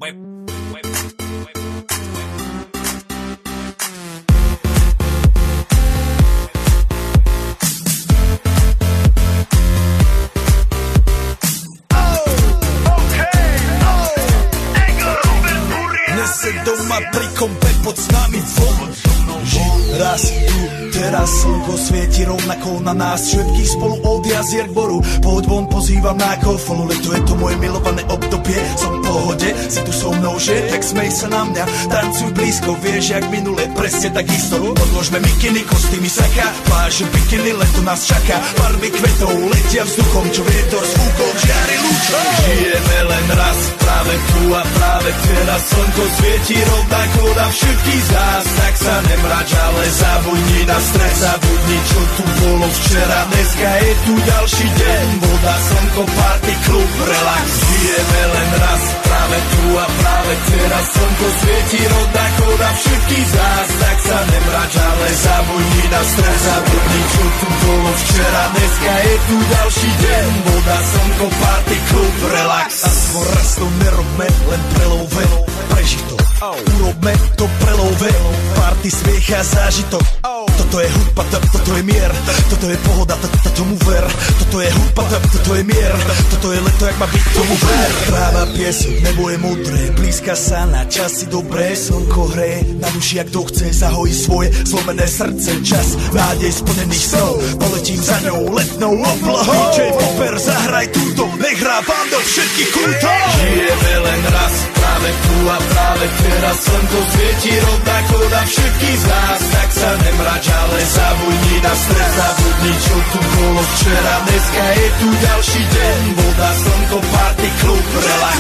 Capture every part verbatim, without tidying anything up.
Doma pri kompe pod s nami von. Raz tu, teraz slnko svieti rovnako na nás všetkých spolu od jazier k boru. Poď von, pozývam na kofolu, leto je to moje milované obdobie. Som v pohode, si tu so mnou, že? Tak smej sa na mňa, tancuj blízko, vieš jak minule, presne tak isto. Odložme mikiny, kostýmy saka, pláže bikiny, leto nás čaká. Farby kvetov letia vzduchom, čo vietor s fúkom žiari lúčom. Žijeme len raz, práve tu a práve teraz slnko svieti rovnako na všetkých z nás. Tak sa nemrač, ale zabudni na stres, zabudni čo tu bolo včera. Dneska je tu ďalší deň, voda, slnko, party, klub, relax. Žijeme len raz, práve tu a práve teraz slnko svieti rovnako na všetkých z nás. Tak sa nemrač, ale zabudni na stres, zabudni čo tu bolo včera. Dneska je tu ďalší deň, voda, slnko, party, klub, relax. A svoj raz to nerobme, len prelove, prežij to. Urobme to prelove, party, smiech a zážitok. Toto je hudba, toto je mier, toto je pohoda, tomu ver. Toto je hudba, toto je mier, toto je leto, jak má byť, tomu ver. Práva piesok, nebo je modré, blízka sa na časy dobré. Slnko hreje na duši, jak to chce, zahojí svoje zlomené srdce. Čas nádej splnených snov, poletím za ňou letnou oblohou. dý džej Popper, zahraj túto, nech hrá vám do všetkých kútov. Žijeme len raz, práve tu a práve teraz slnko svieti rovnako na všetkých z nás. Tak sa nemrač, ale zabudni na stres, zabudni čo tu bolo včera. Dneska je tu ďalší deň, voda, slnko, party, klub, relax.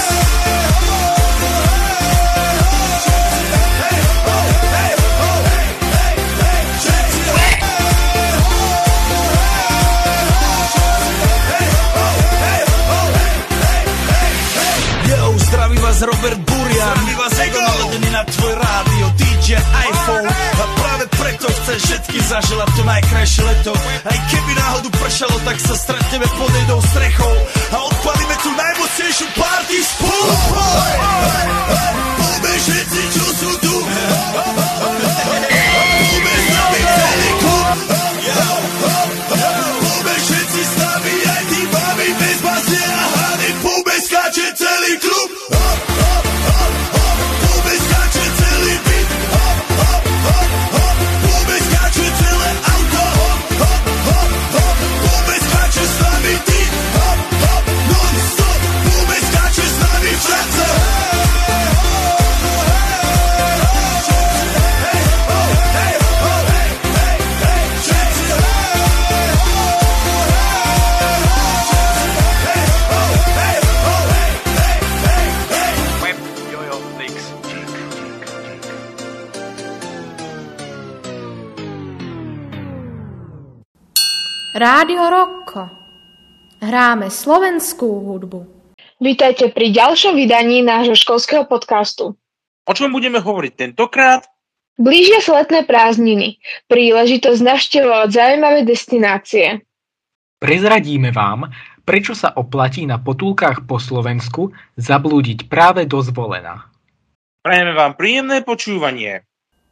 Zdraví vás Robert Burian, zdraví vás Ego naladený na tvoj rádio, dý džej iPhone. A práve preto chceš všetky zaželať to najkrajšie leto. Aj keby náhodu pršalo, tak sa stretneme pod jednou strechou a odpalíme tu najmocnejšiu party spolu. Poďme všetci, čo sú tu, poďme s nami celý klub. Poďme všetci s nami, aj tí mami bez basne a hany. Poďme skáče celý klub. Rádio Rokko. Hráme slovenskú hudbu. Vítajte pri ďalšom vydaní nášho školského podcastu. O čom budeme hovoriť tentokrát? Blížia sa letné prázdniny, príležitosť navštevovať zaujímavé destinácie. Prezradíme vám, prečo sa oplatí na potulkách po Slovensku zablúdiť práve do Zvolena. Prajeme vám príjemné počúvanie.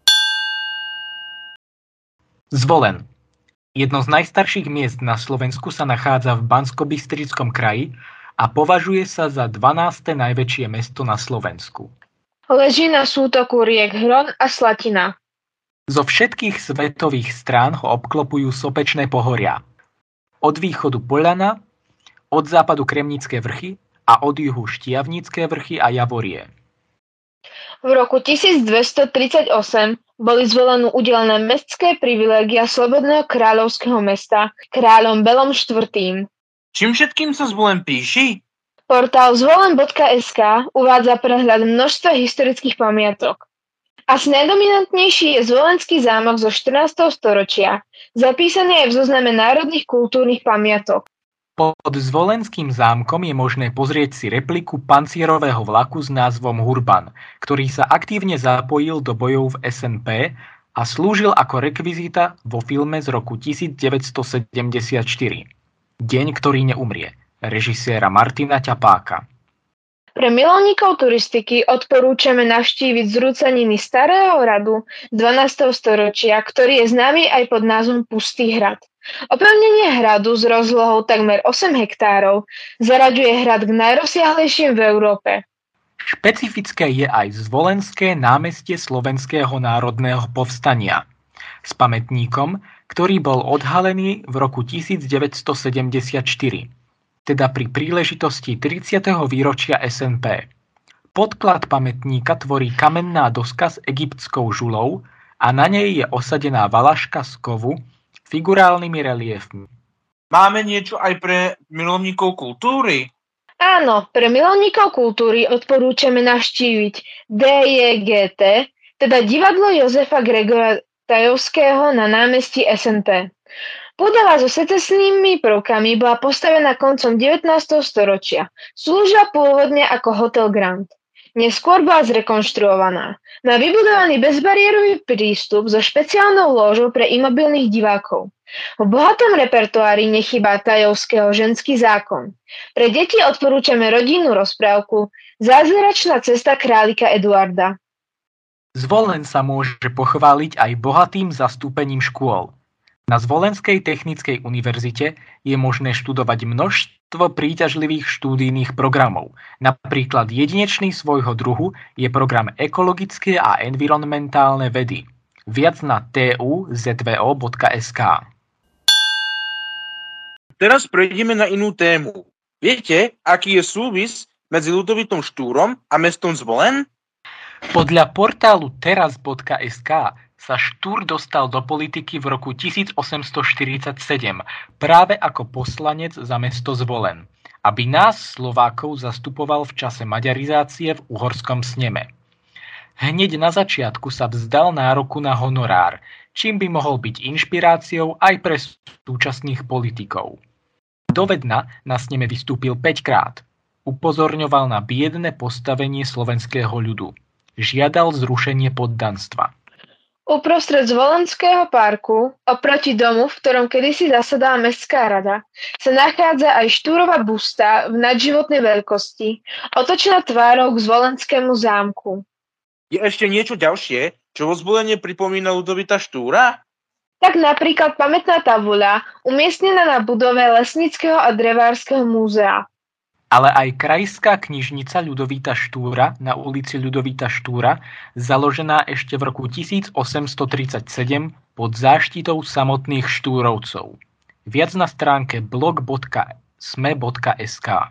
Zvolen. Jedno z najstarších miest na Slovensku sa nachádza v Banskobystrickom kraji a považuje sa za dvanáste najväčšie mesto na Slovensku. Leží na sútoku riek Hron a Slatina. Zo všetkých svetových strán ho obklopujú sopečné pohoria. Od východu Poľana, od západu Kremnické vrchy a od juhu Štiavnické vrchy a Javorie. V roku tisícdvestotridsaťosem boli Zvolenu udelené mestské privilégia Slobodného kráľovského mesta kráľom Belom štvrtým. Čím všetkým sa Zvolen píši? Portál zvolen bodka es ká uvádza prehľad množstva historických pamiatok. Asi najdominantnejší je Zvolenský zámok zo štrnásteho storočia, zapísaný aj v zozname národných kultúrnych pamiatok. Pod Zvolenským zámkom je možné pozrieť si repliku pancierového vlaku s názvom Hurban, ktorý sa aktívne zapojil do bojov v es en pé a slúžil ako rekvizita vo filme z roku devätnásťsedemdesiatštyri. Deň, ktorý neumrie, režiséra Martina Ťapáka. Pre milovníkov turistiky odporúčame navštíviť zrúcaniny Starého hradu z dvanásteho storočia, ktorý je známy aj pod názvom Pustý hrad. Opevnenie hradu s rozlohou takmer osem hektárov zaraďuje hrad k najrozsiahlejším v Európe. Špecifické je aj Zvolenské námestie Slovenského národného povstania s pamätníkom, ktorý bol odhalený v roku devätnásťstosedemdesiatštyri. Teda pri príležitosti tridsiateho výročia es en pé. Podklad pamätníka tvorí kamenná doska s egyptskou žulou a na nej je osadená valaška z kovu figurálnymi reliefmi. Máme niečo aj pre milovníkov kultúry? Áno, pre milovníkov kultúry odporúčame navštíviť dé jé gé té, teda divadlo Jozefa Gregora Tajovského na námestí es en pé. Budova so secesnými prvkami bola postavená koncom devätnásteho storočia. Slúžila pôvodne ako Hotel Grand. Neskôr bola zrekonštruovaná. Má vybudovaný bezbariérový prístup so špeciálnou lóžou pre imobilných divákov. V bohatom repertoári nechýba Tajovského Ženský zákon. Pre deti odporúčame rodinnú rozprávku Zázračná cesta králika Eduarda. Zvolen sa môže pochváliť aj bohatým zastúpením škôl. Na Zvolenskej technickej univerzite je možné študovať množstvo príťažlivých štúdijných programov. Napríklad jedinečný svojho druhu je program Ekologické a environmentálne vedy. Viac na té ú zet vé ó bodka es ká. Teraz prejdeme na inú tému. Viete, aký je súvis medzi Ľudovítom Štúrom a mestom Zvolen? Podľa portálu teraz bodka es ká sa Štúr dostal do politiky v roku tisícosemstoštyridsaťsedem práve ako poslanec za mesto Zvolen, aby nás Slovákov zastupoval v čase maďarizácie v uhorskom sneme. Hneď na začiatku sa vzdal nároku na honorár, čím by mohol byť inšpiráciou aj pre súčasných politikov. Dovedna na sneme vystúpil päťkrát. Upozorňoval na biedne postavenie slovenského ľudu. Žiadal zrušenie poddanstva. Uprostred Zvolenského parku, oproti domu, v ktorom kedysi zasadala mestská rada, sa nachádza aj Štúrova busta v nadživotnej veľkosti, otočená tvárou k Zvolenskému zámku. Je ešte niečo ďalšie, čo vo Zvolenie pripomína Ľudovíta Štúra? Tak napríklad pamätná tabuľa, umiestnená na budove Lesníckeho a Drevárskeho múzea. Ale aj krajská knižnica Ľudovíta Štúra na ulici Ľudovíta Štúra, založená ešte v roku tisícosemstotridsaťsedem pod záštitou samotných Štúrovcov. Viac na stránke blog bodka sme bodka es ká.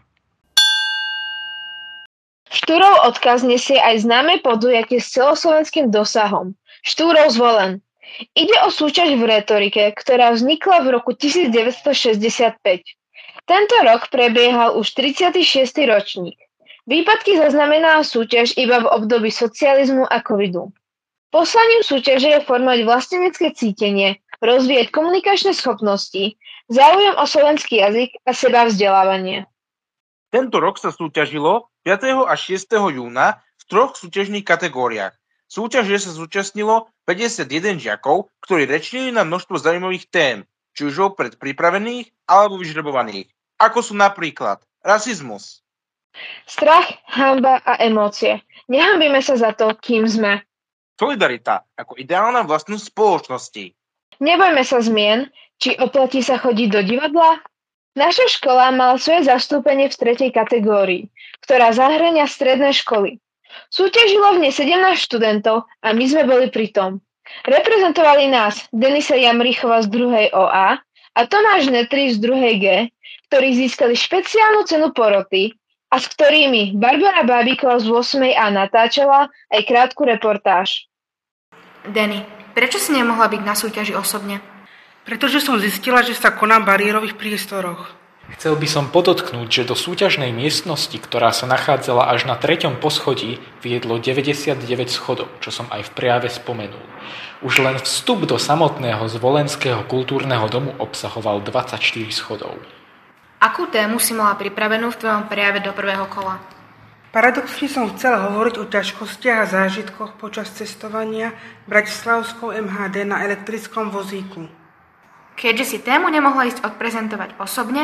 Štúrov odkaz nesie aj známe podujatie s celoslovenským dosahom. Štúrov Zvolen. Ide o súťaž v retorike, ktorá vznikla v roku devätnásťstošesťdesiatpäť. Tento rok prebiehal už tridsiaty šiesty ročník. Výpadky zaznamenala súťaž iba v období socializmu a covidu. Poslaním súťaže je formovať vlastenecké cítenie, rozvíjať komunikačné schopnosti, záujem o slovenský jazyk a seba vzdelávanie. Tento rok sa súťažilo piateho až šiesteho júna v troch súťažných kategóriách. Súťaže sa zúčastnilo päťdesiatjeden žiakov, ktorí rečnili na množstvo zaujímavých tém, či už opred pripravených alebo vyžrebovaných, ako sú napríklad rasizmus, strach, hanba a emócie. Nehanbíme sa za to, kým sme. solidarita ako ideálna vlastnosť spoločnosti. Nebojme sa zmien, či oplatí sa chodiť do divadla. Naša škola mala svoje zastúpenie v tretej kategórii, ktorá zahŕňa stredné školy. Súťažilo v nej sedemnásť študentov a my sme boli pri tom. Reprezentovali nás Denisa Jamrichova z druhej ó á a Tomáš Netri z druhej G, ktorí získali špeciálnu cenu poroty a s ktorými Barbara Bábíková z ôsmej á natáčala aj krátku reportáž. Denny, prečo si nemohla byť na súťaži osobne? Pretože som zistila, že sa konám v bariérových priestoroch. Chcel by som podotknúť, že do súťažnej miestnosti, ktorá sa nachádzala až na treťom poschodí, viedlo deväťdesiatdeväť schodov, čo som aj v prejave spomenul. Už len vstup do samotného Zvolenského kultúrneho domu obsahoval dvadsaťštyri schodov. Akú tému si mala pripravenú v tvojom prejave do prvého kola? Paradoxne som chcela hovoriť o ťažkostiach a zážitkoch počas cestovania bratislavskou em há dé na elektrickom vozíku. Keďže si tému nemohla ísť odprezentovať osobne,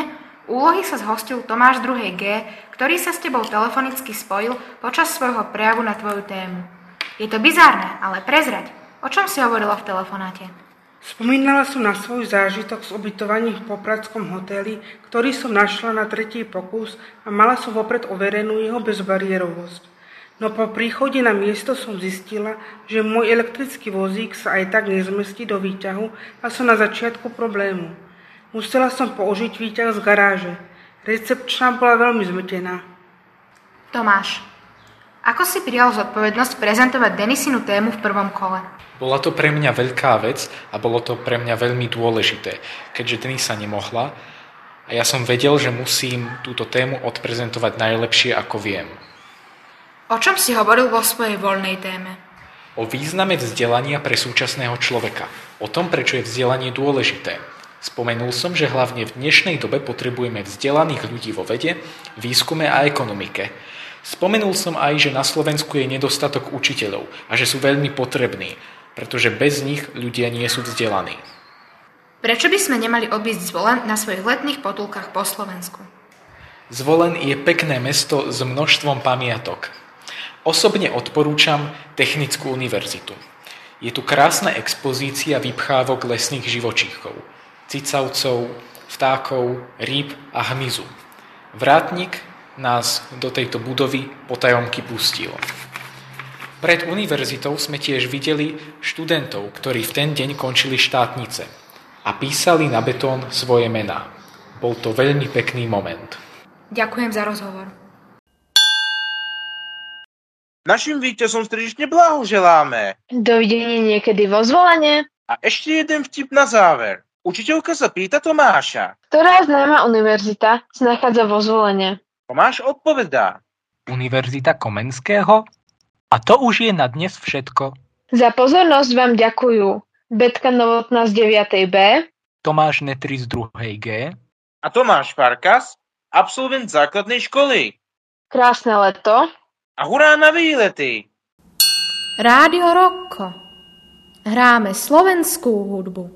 Úlohy sa zhostil Tomáš druhej G, ktorý sa s tebou telefonicky spojil počas svojho prejavu na tvoju tému. Je to bizárne, ale prezrať, o čom si hovorila v telefonáte? Spomínala som na svoj zážitok z ubytovaní v popradskom hoteli, ktorý som našla na tretí pokus a mala som vopred overenú jeho bezbariérovosť. No po príchode na miesto som zistila, že môj elektrický vozík sa aj tak nezmestí do výťahu a som na začiatku problému. Musela som použiť výťah z garáže. Recepčná bola veľmi zmetená. Tomáš, ako si prijal zodpovednosť prezentovať Denisinu tému v prvom kole? Bola to pre mňa veľká vec a bolo to pre mňa veľmi dôležité, keďže Denisa nemohla a ja som vedel, že musím túto tému odprezentovať najlepšie, ako viem. O čom si hovoril vo svojej voľnej téme? O význame vzdelania pre súčasného človeka. O tom, prečo je vzdelanie dôležité. Spomenul som, že hlavne v dnešnej dobe potrebujeme vzdelaných ľudí vo vede, výskume a ekonomike. Spomenul som aj, že na Slovensku je nedostatok učiteľov a že sú veľmi potrební, pretože bez nich ľudia nie sú vzdelaní. Prečo by sme nemali obísť Zvolen na svojich letných potulkách po Slovensku? Zvolen je pekné mesto s množstvom pamiatok. Osobne odporúčam Technickú univerzitu. Je tu krásna expozícia vypchávok lesných živočíchov, cicavcov, vtákov, rýb a hmyzu. Vrátnik nás do tejto budovy potajomky pustil. Pred univerzitou sme tiež videli študentov, ktorí v ten deň končili štátnice a písali na betón svoje mená. Bol to veľmi pekný moment. Ďakujem za rozhovor. Našim víťazom srdečne blahoželáme. Dovidenia niekedy vo Zvolene. A ešte jeden vtip na záver. Učiteľka sa pýta Tomáša. Ktorá známa univerzita sa nachádza vo Zvolene? Tomáš odpovedá. Univerzita Komenského? A to už je na dnes všetko. Za pozornosť vám ďakujú Betka Novotná z deviatej B, Tomáš Netri z druhej G a Tomáš Farkas, absolvent základnej školy. Krásne leto. A hurá na výlety! Rádio Rokko. Hráme slovenskú hudbu.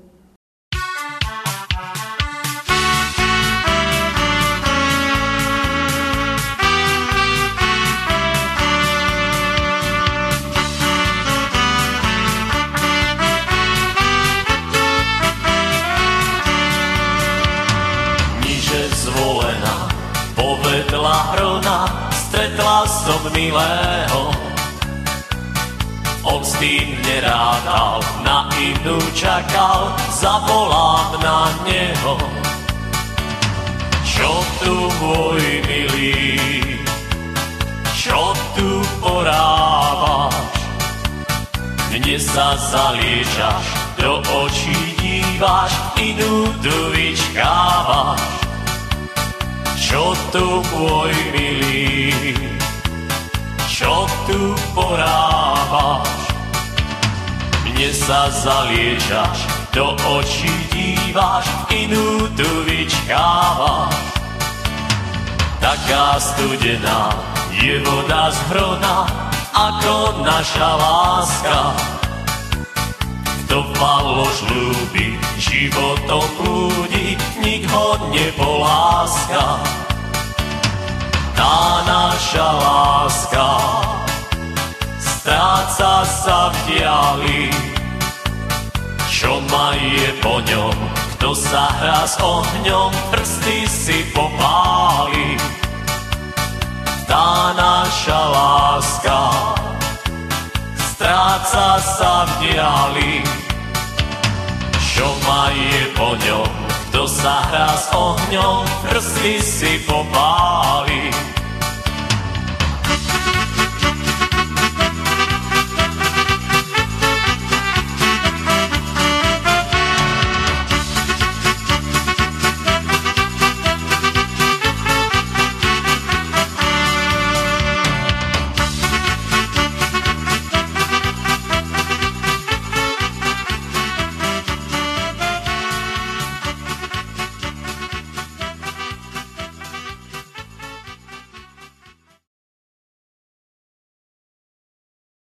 Niže Zvolena, povedla hrona, stretla som milého. On s tým nerádal, na inú čakal, zavolám na neho. Čo tu, môj milý, čo tu porábaš? Dnes sa zaliečaš, do očí díváš, inú tu vyčkávaš. Čo tu, môj milý, čo tu porábaš? Mne sa zaliečaš, do očí díváš, inú tu vyčkávaš. Taká studená je voda z hrona, ako naša láska. Kto faloš ľúbi, životom blúdi, nik ho nepoláska. Tá naša láska stráca sa v diali. Čo ma je po ňom, kto sa hrá s ohňom, prsty si popáli. Tá naša láska stráca sa v diali. Čo ma je po ňom, kto sa hrá s ohňom, prsty si popáli.